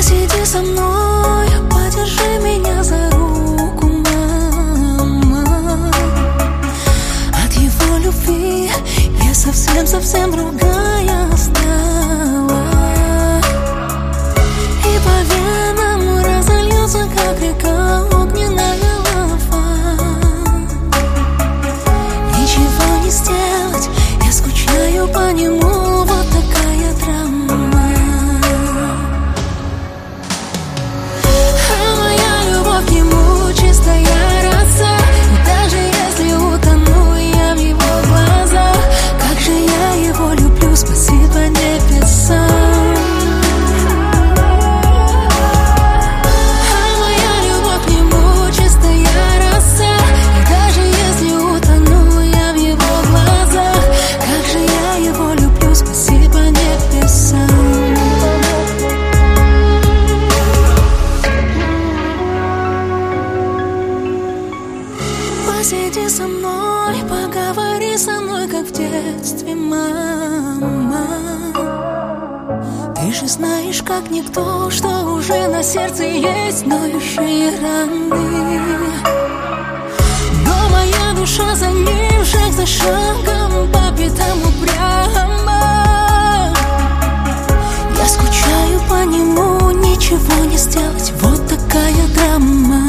Посиди со мной, подержи меня за руку, мама. От его любви я совсем другая стала. И по венам разольется, как река, огненная лава. Ничего не сделать, я скучаю по нему, вот такая драма. А моя любовь к нему чистая роса, и даже если утону я в его глазах, как же я его люблю, спасибо небесам. А моя любовь к нему чистая роса, и даже если утону я в его глазах, как же я его люблю, спасибо небесам. Посиди со мной, поговори со мной, как в детстве, мама. Ты же знаешь, как никто, что уже на сердце есть ноющие раны. Но моя душа за ним, шаг за шагом, по пятам упрямо. Я скучаю по нему, ничего не сделать, вот такая драма.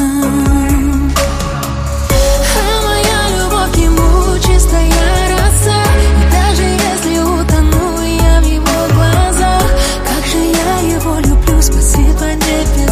А моя любовь к нему чистая роса, и даже если утону я в его глазах, как же я его люблю, спасибо небесам.